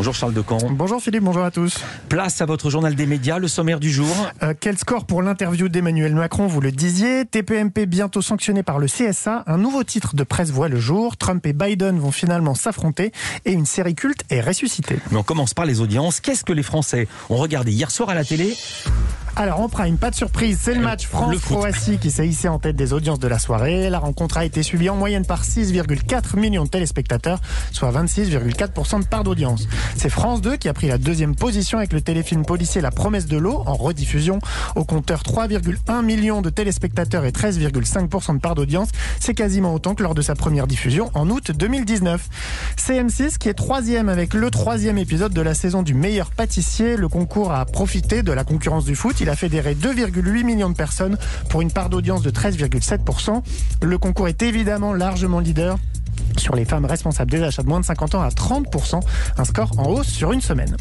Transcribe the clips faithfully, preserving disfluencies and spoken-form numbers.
Bonjour Charles Decamp. Bonjour Philippe, bonjour à tous. Place à votre journal des médias, le sommaire du jour. Euh, quel score pour l'interview d'Emmanuel Macron, vous le disiez. T P M P bientôt sanctionné par le C S A. Un nouveau titre de presse voit le jour. Trump et Biden vont finalement s'affronter et une série culte est ressuscitée. Mais on commence par les audiences. Qu'est-ce que les Français ont regardé hier soir à la télé ? Alors en prime, pas de surprise, c'est le match France-Croatie qui s'est hissé en tête des audiences de la soirée. La rencontre a été suivie en moyenne par six virgule quatre millions de téléspectateurs, soit vingt-six virgule quatre pour cent de part d'audience. C'est France deux qui a pris la deuxième position avec le téléfilm policier La Promesse de l'eau en rediffusion. Au compteur trois virgule un millions de téléspectateurs et treize virgule cinq pour cent de part d'audience. C'est quasiment autant que lors de sa première diffusion en août deux mille dix-neuf. C M six qui est troisième avec le troisième épisode de la saison du meilleur pâtissier. Le concours a profité de la concurrence du foot. Il a fédéré deux virgule huit millions de personnes pour une part d'audience de treize virgule sept pour cent. Le concours est évidemment largement leader sur les femmes responsables des achats de moins de cinquante ans à trente pour cent. Un score en hausse sur une semaine.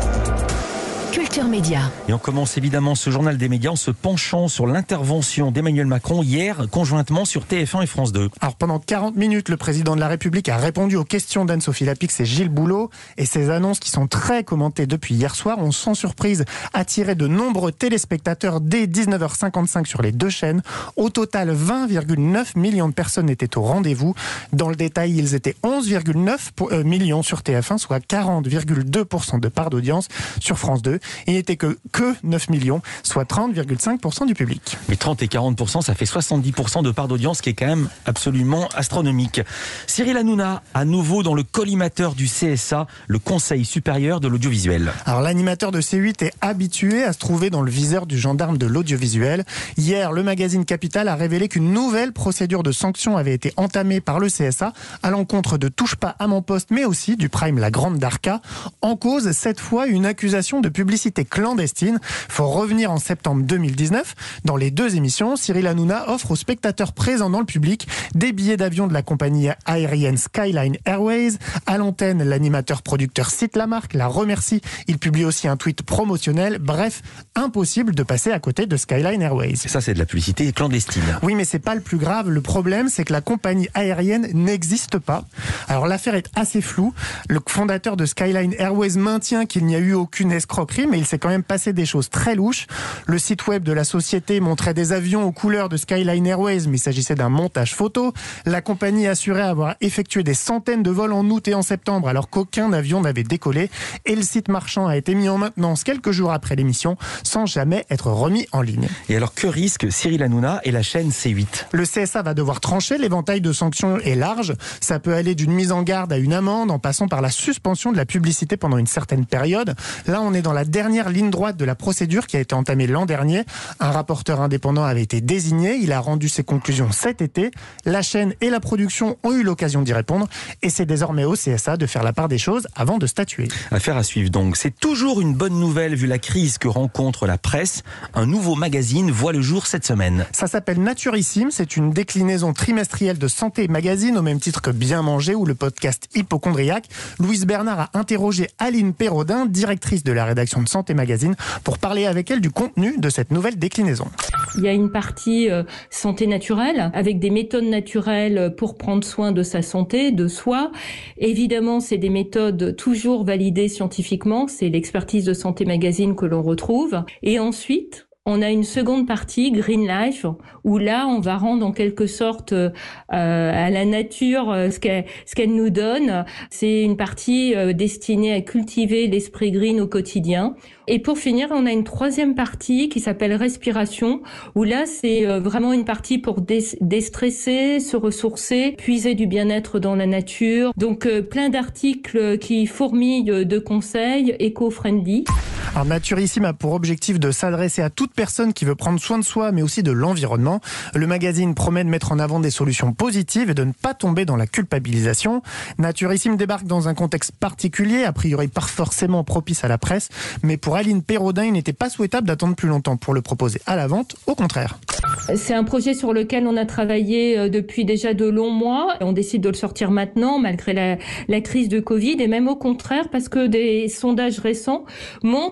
Culture Média. Et on commence évidemment ce journal des médias en se penchant sur l'intervention d'Emmanuel Macron hier, conjointement sur T F un et France deux. Alors pendant quarante minutes, le président de la République a répondu aux questions d'Anne-Sophie Lapix et Gilles Boulot. Et ces annonces qui sont très commentées depuis hier soir ont sans surprise attiré de nombreux téléspectateurs dès dix-neuf heures cinquante-cinq sur les deux chaînes. Au total, vingt virgule neuf millions de personnes étaient au rendez-vous. Dans le détail, ils étaient onze virgule neuf millions sur T F un, soit quarante virgule deux pour cent de part d'audience. Sur France deux, il n'était que, que neuf millions, soit trente virgule cinq pour cent du public. Mais trente et quarante pour cent, ça fait soixante-dix pour cent de part d'audience, qui est quand même absolument astronomique. Cyril Hanouna, à nouveau dans le collimateur du C S A, le Conseil supérieur de l'audiovisuel. Alors l'animateur de C huit est habitué à se trouver dans le viseur du gendarme de l'audiovisuel. Hier, le magazine Capital a révélé qu'une nouvelle procédure de sanction avait été entamée par le C S A à l'encontre de Touche pas à mon poste, mais aussi du Prime La Grande Darka. En cause, cette fois, une accusation de publicité clandestine. Il faut revenir en septembre deux mille dix-neuf. Dans les deux émissions, Cyril Hanouna offre aux spectateurs présents dans le public des billets d'avion de la compagnie aérienne Skyline Airways. À l'antenne, l'animateur producteur cite la marque, la remercie. Il publie aussi un tweet promotionnel. Bref, impossible de passer à côté de Skyline Airways. Et ça, c'est de la publicité clandestine. Oui, mais c'est pas le plus grave. Le problème, c'est que la compagnie aérienne n'existe pas. Alors l'affaire est assez floue. Le fondateur de Skyline Airways maintient qu'il n'y a eu aucune escroquerie, mais il s'est quand même passé des choses très louches. Le site web de la société montrait des avions aux couleurs de Skyline Airways, mais il s'agissait d'un montage photo. La compagnie assurait avoir effectué des centaines de vols en août et en septembre, alors qu'aucun avion n'avait décollé. Et le site marchand a été mis en maintenance quelques jours après l'émission, sans jamais être remis en ligne. Et alors, que risque Cyril Hanouna et la chaîne C huit ? Le C S A va devoir trancher. L'éventail de sanctions est large. Ça peut aller d'une mise en garde à une amende, en passant par la suspension de la publicité pendant une certaine période. Là, on est dans la dernière ligne droite de la procédure qui a été entamée l'an dernier. Un rapporteur indépendant avait été désigné. Il a rendu ses conclusions cet été. La chaîne et la production ont eu l'occasion d'y répondre. Et c'est désormais au C S A de faire la part des choses avant de statuer. Affaire à suivre donc. C'est toujours une bonne nouvelle vu la crise que rencontre la presse. Un nouveau magazine voit le jour cette semaine. Ça s'appelle Naturissime. C'est une déclinaison trimestrielle de Santé Magazine, au même titre que Bien Manger ou le podcast Hypochondriaque. Louise Bernard a interrogé Aline Pérodin, directrice de la rédaction de Santé Magazine, pour parler avec elle du contenu de cette nouvelle déclinaison. Il y a une partie euh, santé naturelle, avec des méthodes naturelles pour prendre soin de sa santé, de soi. Évidemment, c'est des méthodes toujours validées scientifiquement. C'est l'expertise de Santé Magazine que l'on retrouve. Et ensuite, on a une seconde partie, Green Life, où là, on va rendre en quelque sorte euh, à la nature euh, ce qu'elle, ce qu'elle nous donne. C'est une partie euh, destinée à cultiver l'esprit green au quotidien. Et pour finir, on a une troisième partie qui s'appelle Respiration, où là, c'est euh, vraiment une partie pour dé- déstresser, se ressourcer, puiser du bien-être dans la nature. Donc, euh, plein d'articles qui fourmillent de conseils éco-friendly. Alors Naturissime a pour objectif de s'adresser à toute personne qui veut prendre soin de soi, mais aussi de l'environnement. Le magazine promet de mettre en avant des solutions positives et de ne pas tomber dans la culpabilisation. Naturissime débarque dans un contexte particulier, a priori pas forcément propice à la presse, mais pour Aline Pérodin, il n'était pas souhaitable d'attendre plus longtemps pour le proposer à la vente, au contraire. C'est un projet sur lequel on a travaillé depuis déjà de longs mois. On décide de le sortir maintenant, malgré la, la crise de Covid, et même au contraire, parce que des sondages récents montrent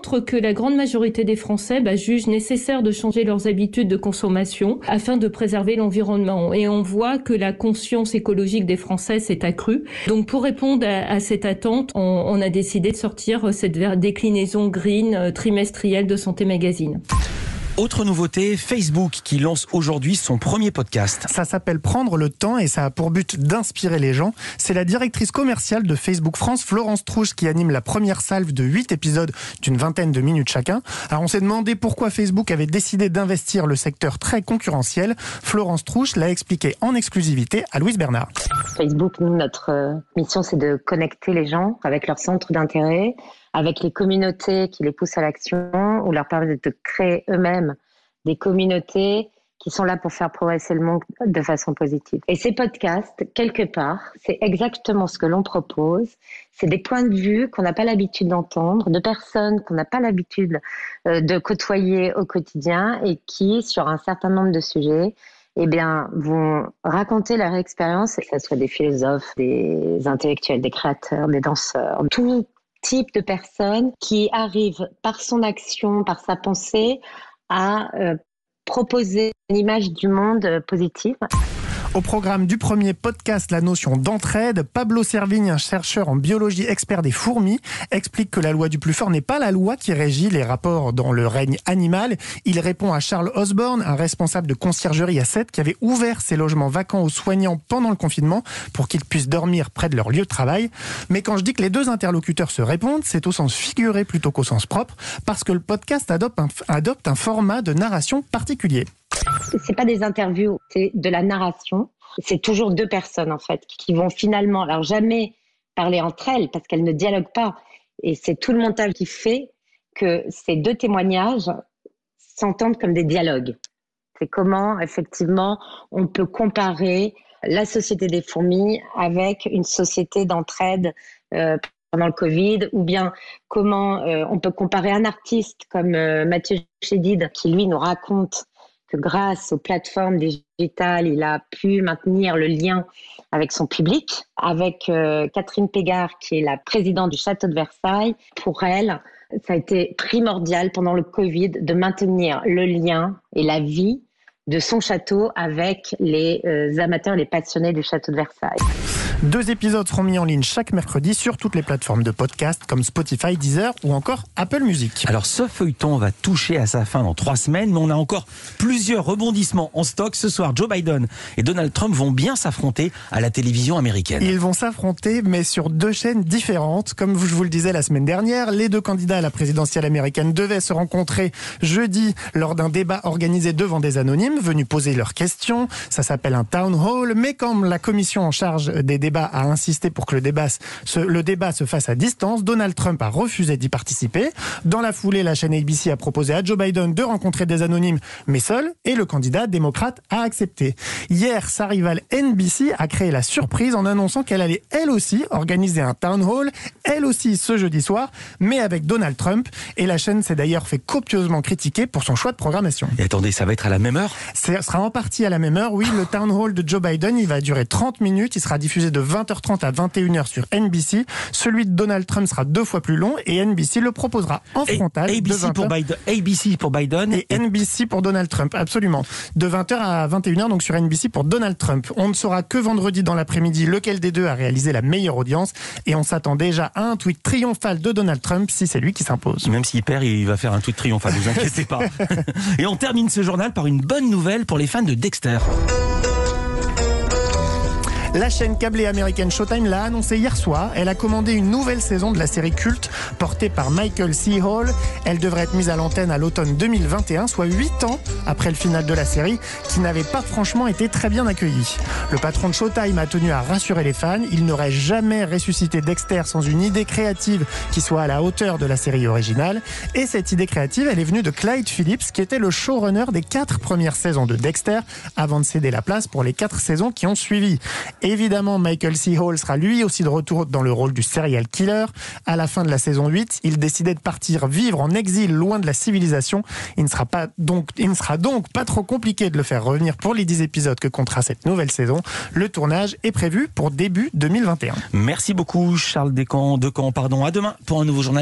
montre que la grande majorité des Français bah, jugent nécessaire de changer leurs habitudes de consommation afin de préserver l'environnement. Et on voit que la conscience écologique des Français s'est accrue. Donc pour répondre à, à cette attente, on, on a décidé de sortir cette déclinaison green euh, trimestrielle de Santé Magazine. Autre nouveauté, Facebook qui lance aujourd'hui son premier podcast. Ça s'appelle Prendre le temps et ça a pour but d'inspirer les gens. C'est la directrice commerciale de Facebook France, Florence Trouche, qui anime la première salve de huit épisodes d'une vingtaine de minutes chacun. Alors on s'est demandé pourquoi Facebook avait décidé d'investir le secteur très concurrentiel. Florence Trouche l'a expliqué en exclusivité à Louise Bernard. Facebook, nous, notre mission, c'est de connecter les gens avec leurs centres d'intérêt, avec les communautés qui les poussent à l'action ou leur permettent de créer eux-mêmes des communautés qui sont là pour faire progresser le monde de façon positive. Et ces podcasts, quelque part, c'est exactement ce que l'on propose. C'est des points de vue qu'on n'a pas l'habitude d'entendre, de personnes qu'on n'a pas l'habitude de côtoyer au quotidien et qui, sur un certain nombre de sujets, eh bien, vont raconter leur expérience, que ce soit des philosophes, des intellectuels, des créateurs, des danseurs, tout type de personnes qui arrivent par son action, par sa pensée, à euh, proposer une image du monde euh, positive. Au programme du premier podcast, la notion d'entraide, Pablo Servigne, un chercheur en biologie expert des fourmis, explique que la loi du plus fort n'est pas la loi qui régit les rapports dans le règne animal. Il répond à Charles Osborne, un responsable de conciergerie à Sète, qui avait ouvert ses logements vacants aux soignants pendant le confinement pour qu'ils puissent dormir près de leur lieu de travail. Mais quand je dis que les deux interlocuteurs se répondent, c'est au sens figuré plutôt qu'au sens propre, parce que le podcast adopte un, adopte un format de narration particulier. C'est pas des interviews, c'est de la narration. C'est toujours deux personnes, en fait, qui vont finalement, alors jamais parler entre elles parce qu'elles ne dialoguent pas. Et c'est tout le montage qui fait que ces deux témoignages s'entendent comme des dialogues. C'est comment, effectivement, on peut comparer la société des fourmis avec une société d'entraide euh, pendant le Covid, ou bien comment euh, on peut comparer un artiste comme euh, Mathieu Chédid, qui lui nous raconte que grâce aux plateformes digitales, il a pu maintenir le lien avec son public, avec euh, Catherine Pégard, qui est la présidente du Château de Versailles. Pour elle, ça a été primordial pendant le Covid de maintenir le lien et la vie de son château avec les euh, amateurs et les passionnés du Château de Versailles. Deux épisodes seront mis en ligne chaque mercredi sur toutes les plateformes de podcast comme Spotify, Deezer ou encore Apple Music. Alors ce feuilleton va toucher à sa fin dans trois semaines, mais on a encore plusieurs rebondissements en stock. Ce soir, Joe Biden et Donald Trump vont bien s'affronter à la télévision américaine. Ils vont s'affronter, mais sur deux chaînes différentes. Comme je vous le disais la semaine dernière, les deux candidats à la présidentielle américaine devaient se rencontrer jeudi lors d'un débat organisé devant des anonymes venus poser leurs questions. Ça s'appelle un town hall, mais comme la commission en charge des débats a insisté pour que le débat, se, le débat se fasse à distance, Donald Trump a refusé d'y participer. Dans la foulée, la chaîne A B C a proposé à Joe Biden de rencontrer des anonymes, mais seul, et le candidat démocrate a accepté. Hier, sa rivale N B C a créé la surprise en annonçant qu'elle allait elle aussi organiser un town hall, elle aussi ce jeudi soir, mais avec Donald Trump. Et la chaîne s'est d'ailleurs fait copieusement critiquer pour son choix de programmation. Et attendez, ça va être à la même heure ? Ce sera en partie à la même heure, oui. Le town hall de Joe Biden, il va durer trente minutes, il sera diffusé de vingt heures trente à vingt et une heures sur N B C. Celui de Donald Trump sera deux fois plus long et N B C le proposera en frontal. A B C pour Biden, A B C pour Biden et, et N B C pour Donald Trump, absolument. De vingt heures à vingt et une heures, donc sur N B C pour Donald Trump. On ne saura que vendredi dans l'après-midi lequel des deux a réalisé la meilleure audience et on s'attend déjà à un tweet triomphal de Donald Trump si c'est lui qui s'impose. Même s'il perd, il va faire un tweet triomphal, ne vous inquiétez pas. Et on termine ce journal par une bonne nouvelle pour les fans de Dexter. La chaîne câblée américaine Showtime l'a annoncé hier soir. Elle a commandé une nouvelle saison de la série culte portée par Michael C. Hall. Elle devrait être mise à l'antenne à l'automne deux mille vingt et un, soit huit ans après le final de la série, qui n'avait pas franchement été très bien accueilli. Le patron de Showtime a tenu à rassurer les fans. Il n'aurait jamais ressuscité Dexter sans une idée créative qui soit à la hauteur de la série originale. Et cette idée créative, elle est venue de Clyde Phillips, qui était le showrunner des quatre premières saisons de Dexter, avant de céder la place pour les quatre saisons qui ont suivi. Évidemment, Michael C. Hall sera lui aussi de retour dans le rôle du serial killer. À la fin de la saison huit, il décidait de partir vivre en exil loin de la civilisation. Il ne sera pas donc, il ne sera donc pas trop compliqué de le faire revenir pour les dix épisodes que comptera cette nouvelle saison. Le tournage est prévu pour début deux mille vingt et un. Merci beaucoup Charles Decamp, Decamp, pardon. À demain pour un nouveau journal.